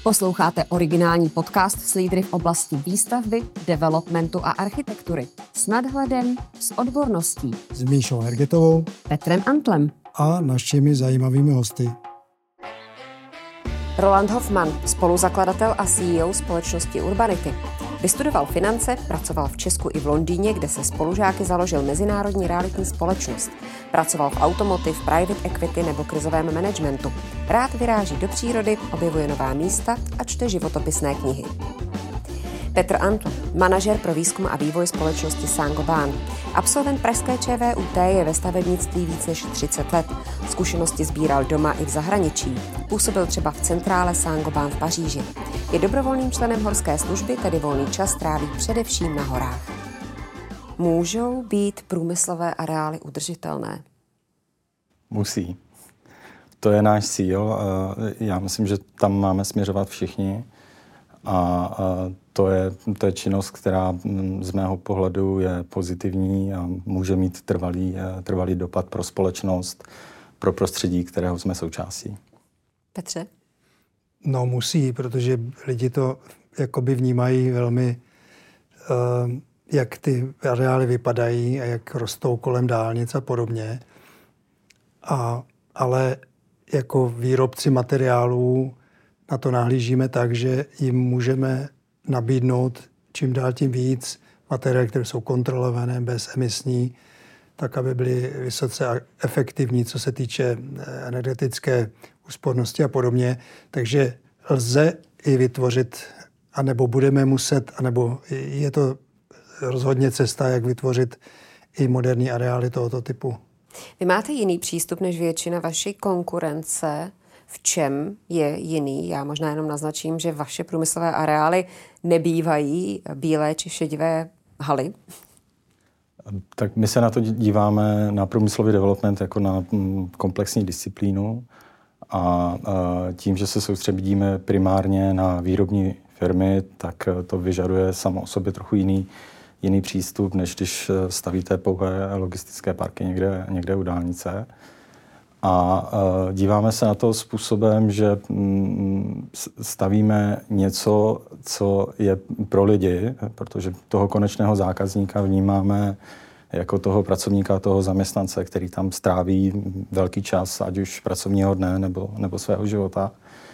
Posloucháte originální podcast s lídry v oblasti výstavby, developmentu a architektury. S nadhledem, s odborností. S Míšou Hergetovou, Petrem Antlem a našimi zajímavými hosty. Roland Hoffmann, spoluzakladatel a CEO společnosti Urbanity. Vystudoval finance, pracoval v Česku i v Londýně, kde se spolužáky založil mezinárodní realitní společnost. Pracoval v automotive, private equity nebo krizovém managementu. Rád vyráží do přírody, objevuje nová místa a čte životopisné knihy. Petr Antl, manažer pro výzkum a vývoj společnosti Saint-Gobain. Absolvent pražské ČVUT, je ve stavebnictví víc než 30 let. Zkušenosti sbíral doma i v zahraničí. Působil třeba v centrále Saint-Gobain v Paříži. Je dobrovolným členem horské služby, tedy volný čas tráví především na horách. Můžou být průmyslové areály udržitelné? Musí. To je náš cíl. Já myslím, že tam máme směřovat všichni. A to je činnost, která z mého pohledu je pozitivní a může mít trvalý dopad pro společnost, pro prostředí, kterého jsme součástí. Petře? No musí, protože lidi to jakoby vnímají velmi, jak ty areály vypadají a jak rostou kolem dálnic a podobně. Ale jako výrobci materiálů na to nahlížíme tak, že jim můžeme nabídnout čím dál tím víc materiály, které jsou kontrolované, bezemisní, tak, aby byly vysoce efektivní, co se týče energetické úspornosti a podobně. Takže lze i vytvořit, anebo budeme muset, anebo je to rozhodně cesta, jak vytvořit i moderní areály tohoto typu. Vy máte jiný přístup než většina vaší konkurence. V čem je jiný? Já možná jenom naznačím, že vaše průmyslové areály nebývají bílé či šedivé haly. Tak my se na to díváme na průmyslový development jako na komplexní disciplínu a tím, že se soustředíme primárně na výrobní firmy, tak to vyžaduje samo o sobě trochu jiný přístup, než když stavíte pouhé logistické parky někde u dálnice. A díváme se na to způsobem, že stavíme něco, co je pro lidi, protože toho konečného zákazníka vnímáme jako toho pracovníka, toho zaměstnance, který tam stráví velký čas, ať už pracovního dne nebo svého života.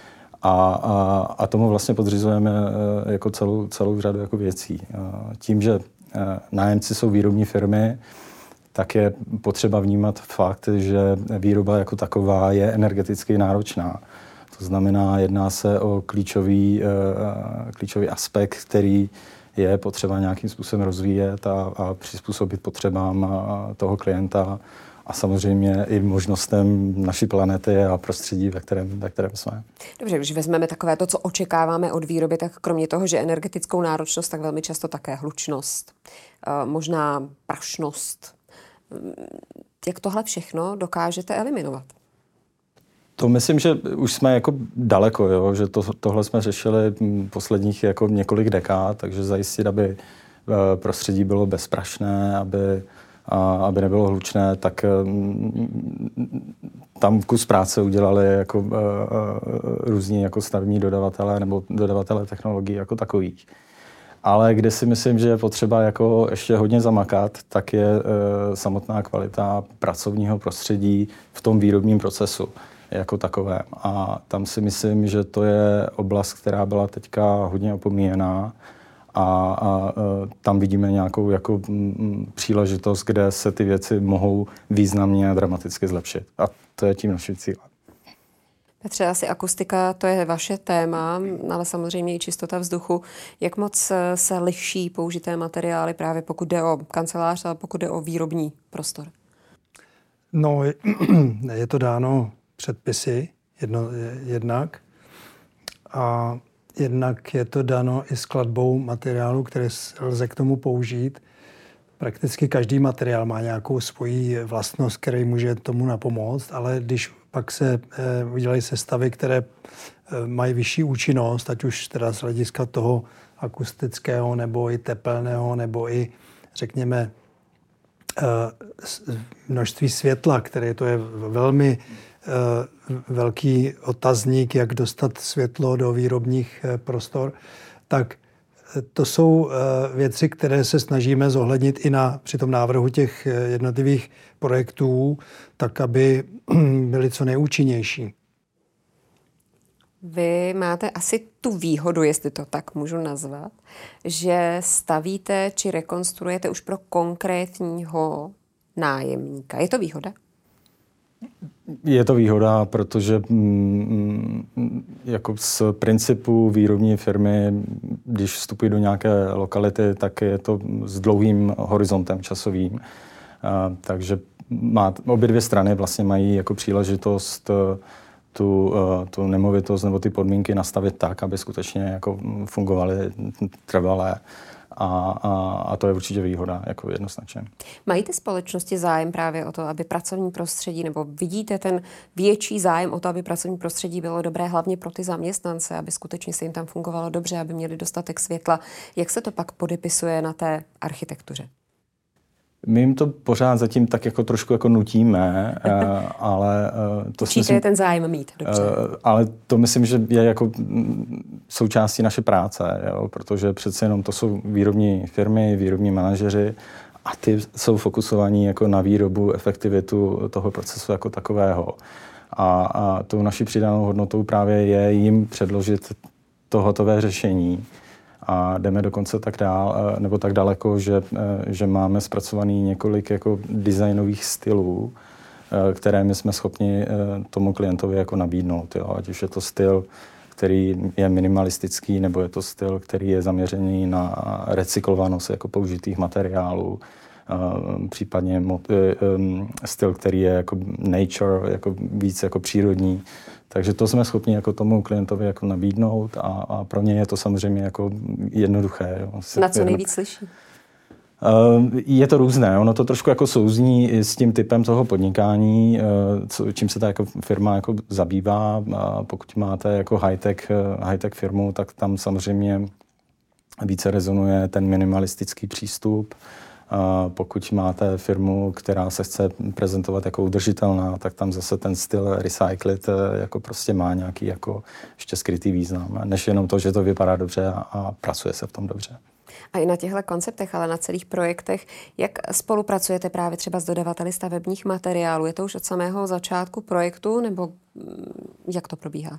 A tomu vlastně podřizujeme jako celou řadu jako věcí. Tím, že nájemci jsou výrobní firmy, tak je potřeba vnímat fakt, že výroba jako taková je energeticky náročná. To znamená, jedná se o klíčový aspekt, který je potřeba nějakým způsobem rozvíjet a přizpůsobit potřebám toho klienta a samozřejmě i možnostem naší planety a prostředí, ve kterém jsme. Dobře, když vezmeme takové to, co očekáváme od výroby, tak kromě toho, že energetickou náročnost, tak velmi často také hlučnost, možná prašnost. Jak tohle všechno dokážete eliminovat? To myslím, že už jsme jako daleko, jo? Že tohle jsme řešili posledních jako několik dekád, takže zajistit, aby prostředí bylo bezprašné, aby nebylo hlučné, tak tam kus práce udělali jako různí jako stavební dodavatelé nebo dodavatelé technologií jako takových. Ale kde si myslím, že je potřeba jako ještě hodně zamakat, tak je samotná kvalita pracovního prostředí v tom výrobním procesu jako takovém. A tam si myslím, že to je oblast, která byla teďka hodně opomíjená a tam vidíme nějakou jako příležitost, kde se ty věci mohou významně a dramaticky zlepšit. A to je tím naším cílem. Petře, asi akustika, to je vaše téma, ale samozřejmě i čistota vzduchu. Jak moc se liší použité materiály právě pokud jde o kancelář a pokud jde o výrobní prostor? No, je to dáno předpisy jednak a jednak je to dáno i skladbou materiálu, které lze k tomu použít. Prakticky každý materiál má nějakou svoji vlastnost, který může tomu napomoct, ale když pak se udělají sestavy, které mají vyšší účinnost, ať už teda z hlediska toho akustického, nebo i tepelného, nebo i, řekněme, množství světla, které to je velmi velký otazník, jak dostat světlo do výrobních prostor, tak to jsou věci, které se snažíme zohlednit i při tom návrhu těch jednotlivých projektů, tak aby byly co nejúčinnější. Vy máte asi tu výhodu, jestli to tak můžu nazvat, že stavíte či rekonstruujete už pro konkrétního nájemníka. Je to výhoda? Je to výhoda, protože jako z principu výrobní firmy, když vstupují do nějaké lokality, tak je to s dlouhým horizontem časovým. Takže obě dvě strany vlastně mají jako příležitost tu nemovitost nebo ty podmínky nastavit tak, aby skutečně jako fungovaly trvalé. A to je určitě výhoda, jako jednoznačně. Mají ty společnosti zájem právě o to, aby pracovní prostředí, nebo vidíte ten větší zájem o to, aby pracovní prostředí bylo dobré hlavně pro ty zaměstnance, aby skutečně se jim tam fungovalo dobře, aby měli dostatek světla. Jak se to pak podepisuje na té architektuře? My jim to pořád zatím tak jako trošku jako nutíme, ale to si myslím, je ten zájem mít, dobře. Ale to myslím, že je jako součástí naše práce, jo, protože přece jenom to jsou výrobní firmy, výrobní manažeři a ty jsou fokusovaní jako na výrobu, efektivitu toho procesu jako takového. A tou naší přidanou hodnotou právě je jim předložit to hotové řešení. A jdeme dokonce tak dál, nebo tak daleko, že máme zpracovaný několik jako designových stylů, které my jsme schopni tomu klientovi jako nabídnout. Jo. Ať už je to styl, který je minimalistický, nebo je to styl, který je zaměřený na recyklovanost jako použitých materiálů, případně styl, který je jako nature, jako víc jako přírodní. Takže to jsme schopni jako tomu klientovi jako nabídnout a pro ně je to samozřejmě jako jednoduché. Jo. Na co nejvíc slyší? Je to různé. Ono to trošku jako souzní i s tím typem toho podnikání, čím se ta jako firma jako zabývá. A pokud máte jako high-tech firmu, tak tam samozřejmě více rezonuje ten minimalistický přístup. Pokud máte firmu, která se chce prezentovat jako udržitelná, tak tam zase ten styl recycled jako prostě má nějaký jako ještě skrytý význam, než jenom to, že to vypadá dobře a pracuje se v tom dobře. A i na těchto konceptech, ale na celých projektech, jak spolupracujete právě třeba s dodavateli stavebních materiálů? Je to už od samého začátku projektu, nebo jak to probíhá?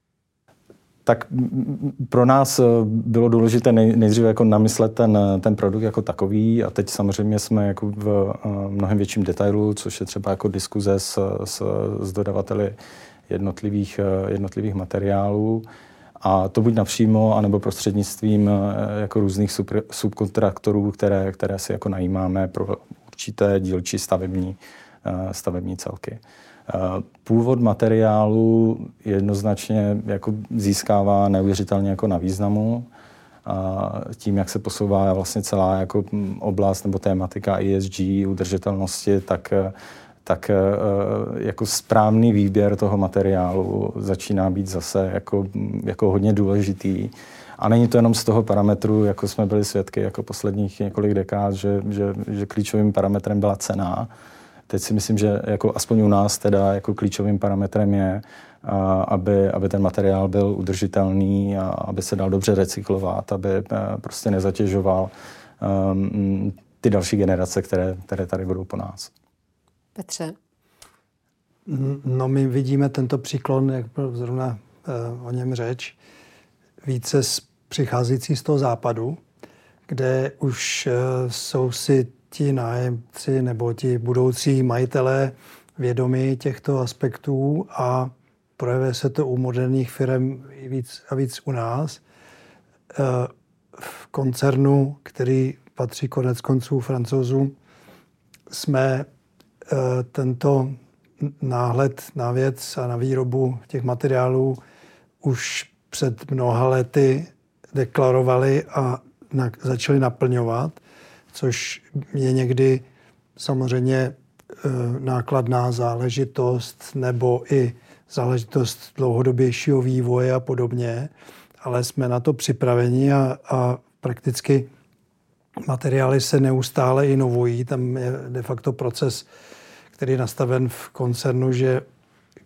Tak pro nás bylo důležité nejdříve jako namyslet ten produkt jako takový a teď samozřejmě jsme jako v mnohem větším detailu, což je třeba jako diskuze s dodavateli jednotlivých materiálů. A to buď napřímo, anebo prostřednictvím jako různých subkontraktorů, které si jako najímáme pro určité dílčí stavební celky. Původ materiálu jednoznačně jako získává neuvěřitelně jako na významu. Tím, jak se posouvá vlastně celá jako oblast nebo tématika ESG, udržitelnosti, tak jako správný výběr toho materiálu začíná být zase jako hodně důležitý. A není to jenom z toho parametru, jako jsme byli svědky jako posledních několik dekád, že klíčovým parametrem byla cena. Teď si myslím, že jako aspoň u nás teda jako klíčovým parametrem je, aby ten materiál byl udržitelný a aby se dal dobře recyklovat, aby prostě nezatěžoval ty další generace, které tady budou po nás. Petře? No, my vidíme tento příklon, jak byl zrovna o něm řeč, více přicházející z toho západu, kde už jsou si ti nájemci nebo ti budoucí majitelé vědomí těchto aspektů a projevuje se to u moderních firm víc a víc u nás. V koncernu, který patří konec konců Francouzům, jsme tento náhled na věc a na výrobu těch materiálů už před mnoha lety deklarovali a začali naplňovat, což je někdy samozřejmě nákladná záležitost nebo i záležitost dlouhodobějšího vývoje a podobně, ale jsme na to připraveni a prakticky materiály se neustále inovují. Tam je de facto proces, který je nastaven v koncernu, že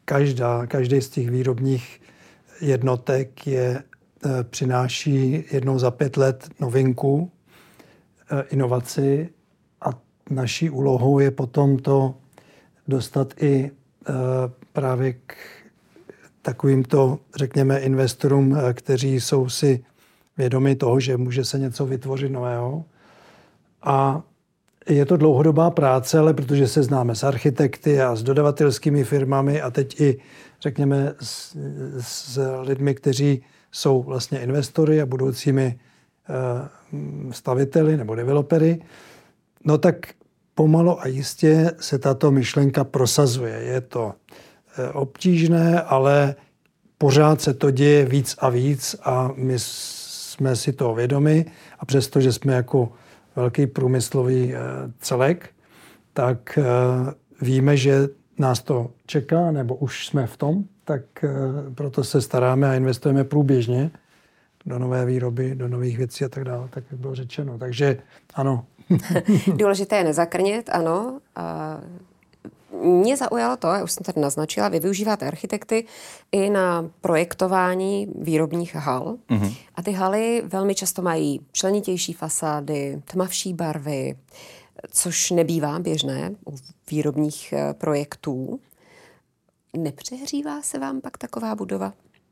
každý z těch výrobních jednotek přináší jednou za 5 let novinku, inovaci a naší úlohou je potom to dostat i právě k takovýmto, řekněme, investorům, kteří jsou si vědomi toho, že může se něco vytvořit nového. A je to dlouhodobá práce, ale protože se známe s architekty a s dodavatelskými firmami a teď i, řekněme, s lidmi, kteří jsou vlastně investory a budoucími staviteli nebo developery, no tak pomalu a jistě se tato myšlenka prosazuje. Je to obtížné, ale pořád se to děje víc a víc a my jsme si toho vědomi a přesto, že jsme jako velký průmyslový celek, tak víme, že nás to čeká, nebo už jsme v tom, tak proto se staráme a investujeme průběžně do nové výroby, do nových věcí a tak dále, tak jak bylo řečeno. Takže ano. Důležité je nezakrnět, ano. Mě zaujalo to, já už jsem tady naznačila, vy využíváte architekty i na projektování výrobních hal. Mm-hmm. A ty haly velmi často mají členitější fasády, tmavší barvy, což nebývá běžné u výrobních projektů. Nepřehřívá se vám pak taková budova?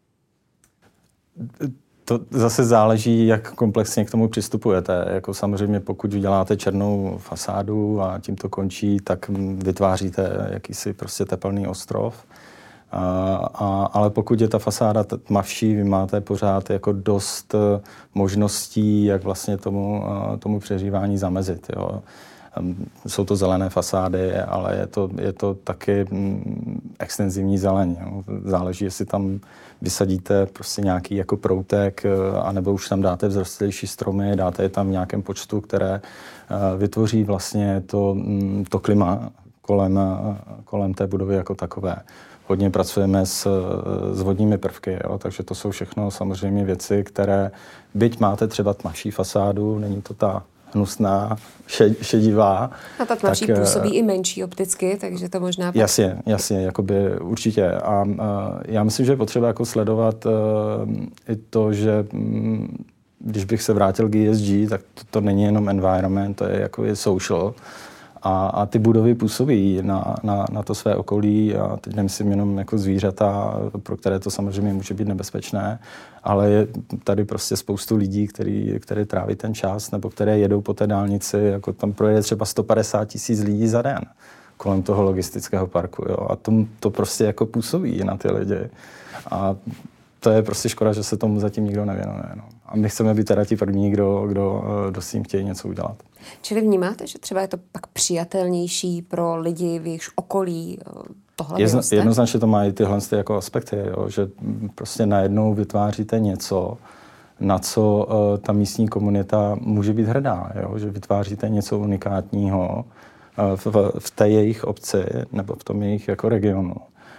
To zase záleží, jak komplexně k tomu přistupujete. Jako samozřejmě, pokud uděláte černou fasádu a tím to končí, tak vytváříte jakýsi prostě tepelný ostrov. Ale pokud je ta fasáda tmavší, vy máte pořád jako dost možností, jak vlastně tomu přehřívání zamezit. Jo. Jsou to zelené fasády, ale je to taky extenzivní zeleň. Jo. Záleží, jestli tam vysadíte prostě nějaký jako proutek, anebo už tam dáte vzrostlejší stromy, dáte je tam v nějakém počtu, které vytvoří vlastně to klima kolem té budovy jako takové. Hodně pracujeme s vodními prvky, jo, takže to jsou všechno samozřejmě věci, které, byť máte třeba tmavší fasádu, není to ta hnusná, šedivá. A ta tmavší působí i menší opticky, takže to možná... Jasně, jakoby určitě. A já myslím, že je potřeba jako sledovat i to, že když bych se vrátil k ESG, tak to není jenom environment, to je jako je social. A ty budovy působí na to své okolí, a teď nemyslím jenom jako zvířata, pro které to samozřejmě může být nebezpečné, ale je tady prostě spoustu lidí, kteří tráví ten čas, nebo které jedou po té dálnici, jako tam projede třeba 150 000 lidí za den kolem toho logistického parku. Jo? A to prostě jako působí na ty lidi. A to je prostě škoda, že se tomu zatím nikdo nevěnuje. No. A my chceme být teda ti první, kdo s tím chtějí něco udělat. Čili vnímáte, že třeba je to pak přijatelnější pro lidi v jejichž okolí tohle vyroste? Jednoznačně to mají tyhle jako aspekty, jo, že prostě najednou vytváříte něco, na co ta místní komunita může být hrdá, jo, že vytváříte něco unikátního v té jejich obci nebo v tom jejich jako regionu.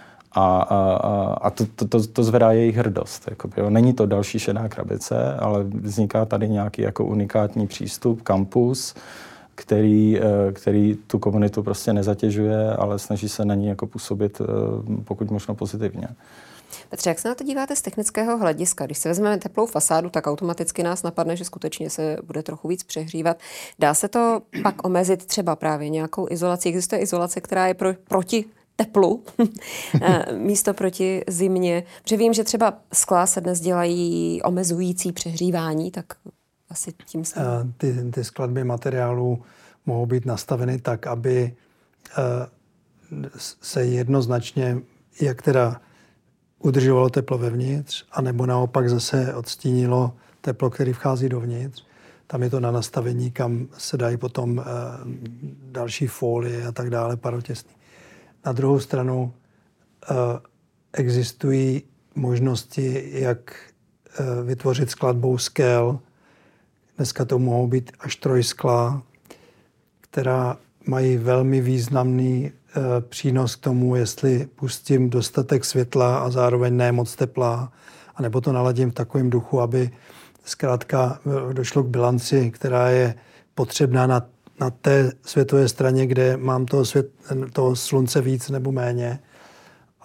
A to zvedá jejich hrdost. Jakoby, jo. Není to další šedá krabice, ale vzniká tady nějaký jako unikátní přístup, kampus, který tu komunitu prostě nezatěžuje, ale snaží se na ní jako působit pokud možno pozitivně. Petře, jak se na to díváte z technického hlediska? Když si vezmeme teplou fasádu, tak automaticky nás napadne, že skutečně se bude trochu víc přehřívat. Dá se to pak omezit třeba právě nějakou izolací? Existuje izolace, která je proti teplu, místo proti zimě. Protože vím, že třeba skla se dnes dělají omezující přehřívání, tak asi tím se... Ty skladby materiálů mohou být nastaveny tak, aby se jednoznačně jak teda udržovalo teplo vevnitř, anebo naopak zase odstínilo teplo, který vchází dovnitř. Tam je to na nastavení, kam se dají potom další folie a tak dále, parotěsný. Na druhou stranu existují možnosti, jak vytvořit skladbou skel. Dneska to mohou být až trojskla, která mají velmi významný přínos k tomu, jestli pustím dostatek světla a zároveň ne moc tepla, anebo to naladím v takovém duchu, aby zkrátka došlo k bilanci, která je potřebná na té světové straně, kde mám toho slunce víc nebo méně.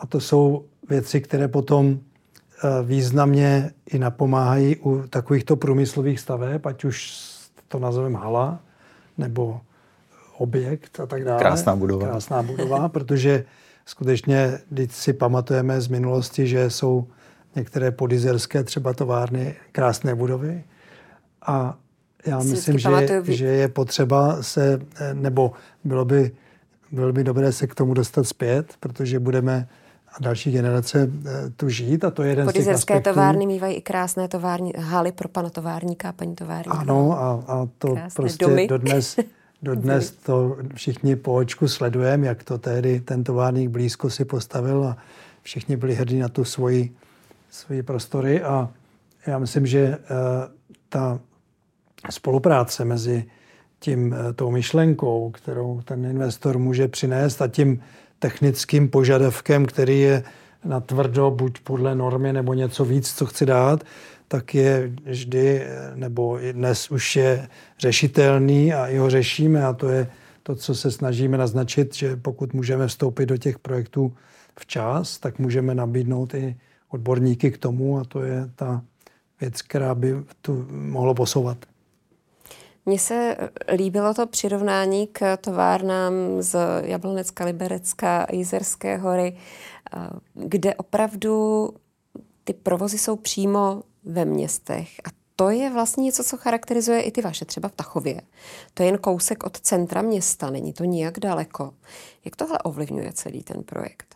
A to jsou věci, které potom významně i napomáhají u takovýchto průmyslových staveb, ať už to nazveme hala, nebo objekt a tak dále. Krásná budova, protože skutečně, když si pamatujeme z minulosti, že jsou některé podjezerské třeba továrny krásné budovy. A já myslím, že je potřeba nebo bylo by dobré se k tomu dostat zpět, protože budeme a další generace tu žít a to je jeden z těch aspektů. Podjezerské továrny mývají i krásné tovární, haly pro pana továrníka a paní továrníka. Ano, a to krásné prostě domy. Dodnes to všichni po očku sledujeme, jak to tehdy ten továrník blízko si postavil a všichni byli hrdí na tu svoji prostory a já myslím, že ta spolupráce mezi tou myšlenkou, kterou ten investor může přinést a tím technickým požadavkem, který je natvrdo, buď podle normy nebo něco víc, co chci dát, tak je vždy, nebo i dnes už je řešitelný a i ho řešíme a to je to, co se snažíme naznačit, že pokud můžeme vstoupit do těch projektů včas, tak můžeme nabídnout i odborníky k tomu a to je ta věc, která by tu mohlo posouvat. Mně se líbilo to přirovnání k továrnám z Jablonecka, Liberecka, Jizerské hory, kde opravdu ty provozy jsou přímo ve městech. A to je vlastně něco, co charakterizuje i ty vaše, třeba v Tachově. To je jen kousek od centra města, není to nijak daleko. Jak tohle ovlivňuje celý ten projekt?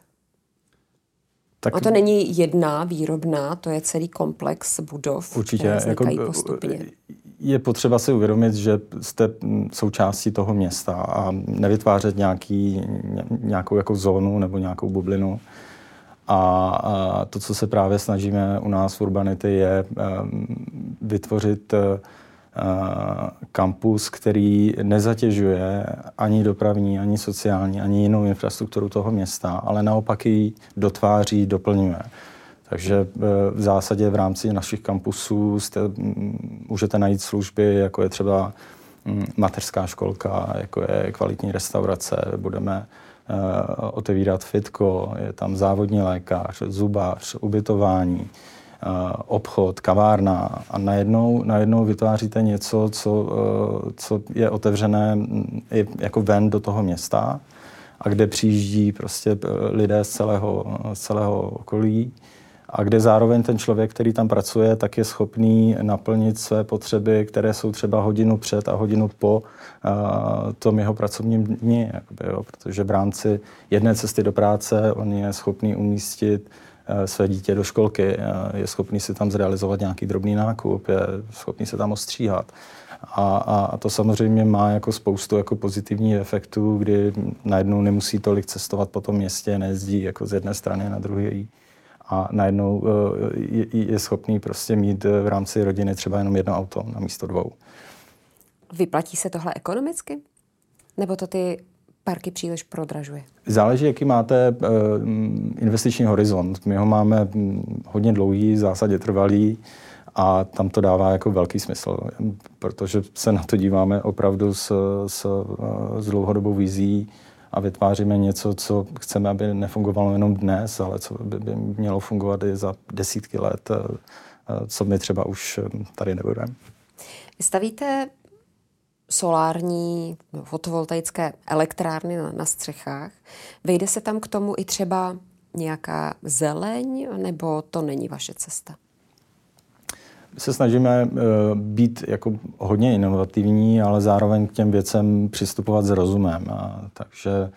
Tak to není jedna výrobná, to je celý komplex budov, určitě, které vznikají postupně. Je potřeba si uvědomit, že jste součástí toho města a nevytvářet nějakou jako zónu nebo nějakou bublinu. A to, co se právě snažíme u nás v Urbanity, je vytvořit kampus, který nezatěžuje ani dopravní, ani sociální, ani jinou infrastrukturu toho města, ale naopak ji dotváří, doplňuje. Takže v zásadě v rámci našich kampusů můžete najít služby, jako je třeba mateřská školka, jako je kvalitní restaurace, budeme otevírat fitko, je tam závodní lékař, zubář, ubytování, obchod, kavárna a najednou vytváříte něco, co je otevřené i jako ven do toho města a kde přijíždí prostě lidé z celého okolí a kde zároveň ten člověk, který tam pracuje, tak je schopný naplnit své potřeby, které jsou třeba hodinu před a hodinu po tom jeho pracovním dni, protože v rámci jedné cesty do práce on je schopný umístit své dítě do školky, je schopný si tam zrealizovat nějaký drobný nákup, je schopný se tam ostříhat. A to samozřejmě má jako spoustu jako pozitivních efektů, kdy najednou nemusí tolik cestovat po tom městě, nejezdí jako z jedné strany na druhé. A najednou je schopný prostě mít v rámci rodiny třeba jenom jedno auto na místo dvou. Vyplatí se tohle ekonomicky? Nebo to ty parky příliš prodražuje? Záleží, jaký máte investiční horizont. My ho máme hodně dlouhý, v zásadě trvalý a tam to dává jako velký smysl, protože se na to díváme opravdu s dlouhodobou vizí a vytváříme něco, co chceme, aby nefungovalo jenom dnes, ale co by mělo fungovat i za desítky let, co my třeba už tady nebudeme. Vy stavíte solární, fotovoltaické elektrárny na střechách. Vejde se tam k tomu i třeba nějaká zeleň, nebo to není vaše cesta? My se snažíme být jako hodně inovativní, ale zároveň k těm věcem přistupovat s rozumem. Takže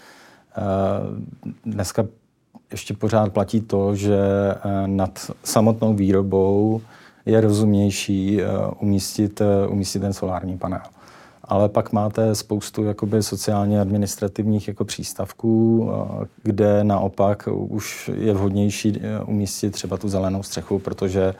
dneska ještě pořád platí to, že nad samotnou výrobou je rozumnější umístit ten solární panel. Ale pak máte spoustu jakoby sociálně administrativních jako přístavků, kde naopak už je vhodnější umístit třeba tu zelenou střechu, protože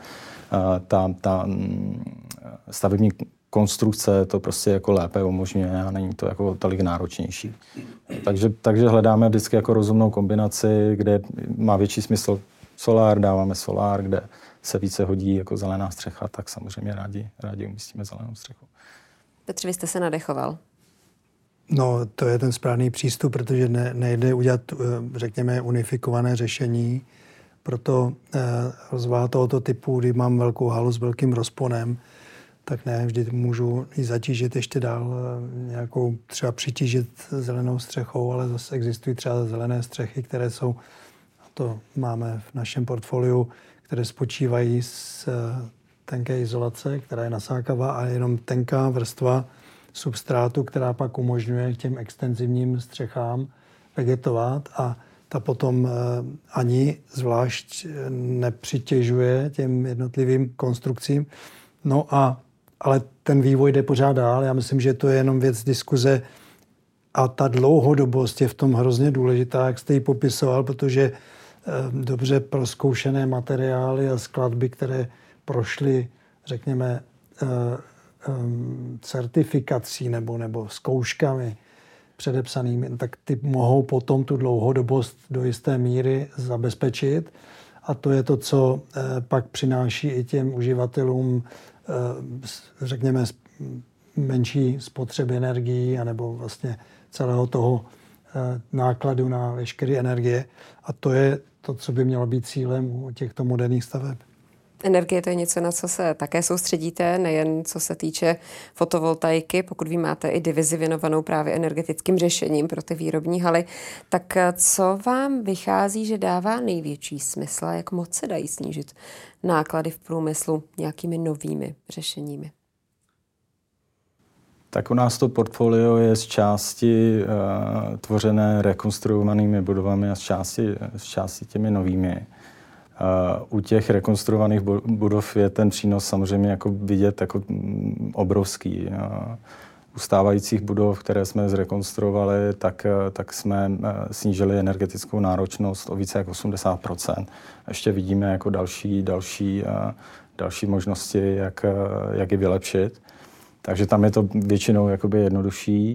ta stavební konstrukce to prostě jako lépe umožňuje a není to jako tolik náročnější. Takže hledáme vždycky jako rozumnou kombinaci, kde má větší smysl solár, dáváme solár, kde se více hodí jako zelená střecha, tak samozřejmě rádi umístíme zelenou střechu. Petře, vy jste se nadechoval? No, to je ten správný přístup, protože nejde udělat, řekněme, unifikované řešení. Proto rozvaha tohoto typu, kdy mám velkou halu s velkým rozponem, tak ne, vždy můžu ji zatížit ještě dál nějakou, třeba přitížit zelenou střechou, ale zase existují třeba zelené střechy, které jsou, a to máme v našem portfoliu, které spočívají z tenké izolace, která je nasákavá a jenom tenká vrstva substrátu, která pak umožňuje těm extenzivním střechám vegetovat a ta potom ani zvlášť nepřitěžuje těm jednotlivým konstrukcím. No ale ten vývoj jde pořád dál. Já myslím, že to je jenom věc diskuze a ta dlouhodobost je v tom hrozně důležitá, jak jste ji popisoval, protože dobře prozkoušené materiály a skladby, které prošly, řekněme, certifikací nebo zkouškami předepsanými, tak ty mohou potom tu dlouhodobost do jisté míry zabezpečit. A to je to, co pak přináší i těm uživatelům, řekněme, menší spotřeby energií anebo vlastně celého toho nákladu na veškeré energie. A to je to, co by mělo být cílem u těchto moderních staveb. Energie to je něco, na co se také soustředíte, nejen co se týče fotovoltaiky, pokud vy máte i divizi věnovanou právě energetickým řešením pro ty výrobní haly, tak co vám vychází, že dává největší smysl a jak moc se dají snížit náklady v průmyslu nějakými novými řešeními? Tak u nás to portfolio je z části tvořené rekonstruovanými budovami a z části těmi novými. U těch rekonstruovaných budov je ten přínos samozřejmě jako vidět jako obrovský. U stávajících budov, které jsme zrekonstruovali, tak jsme snížili energetickou náročnost o více jak 80%. Ještě vidíme jako další možnosti, jak je vylepšit. Takže tam je to většinou jakoby jednodušší.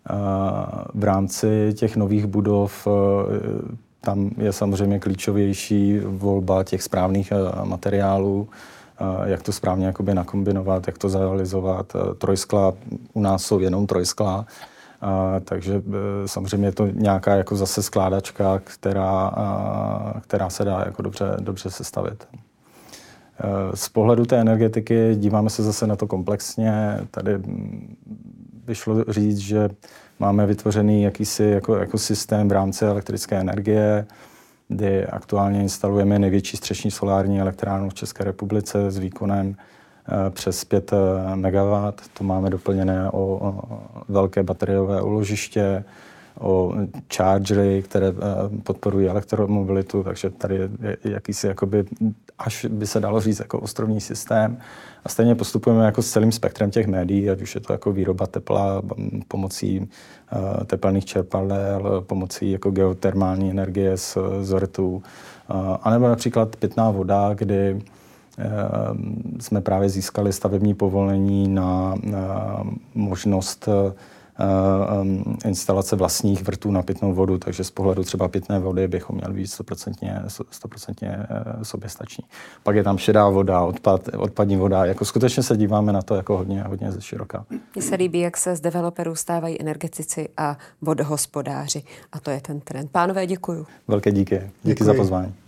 V rámci těch nových budov tam je samozřejmě klíčovější volba těch správných materiálů, jak to správně jakoby nakombinovat, jak to zrealizovat. Trojskla, u nás jsou jenom trojskla, takže samozřejmě je to nějaká jako zase skládačka, která se dá jako dobře sestavit. Z pohledu té energetiky díváme se zase na to komplexně. Tady by šlo říct, že máme vytvořený jakýsi jako systém v rámci elektrické energie, kdy aktuálně instalujeme největší střešní solární elektrárnu v České republice s výkonem přes 5 MW. To máme doplněné o velké bateriové úložiště, o chargery, které podporují elektromobilitu, takže tady je jakýsi, jakoby, až by se dalo říct, jako ostrovní systém. A stejně postupujeme jako s celým spektrem těch médií, ať už je to jako výroba tepla pomocí tepelných čerpadel, pomocí jako geotermální energie z rtů, anebo například pitná voda, kdy jsme právě získali stavební povolení na možnost instalace vlastních vrtů na pitnou vodu, takže z pohledu třeba pitné vody bychom měli být 100% soběstační. Pak je tam šedá voda, odpadní voda, jako skutečně se díváme na to jako hodně ze široka. Mně se líbí, jak se z developerů stávají energetici a vodohospodáři a to je ten trend. Pánové, děkuju. Velké díky. Díky za pozvání.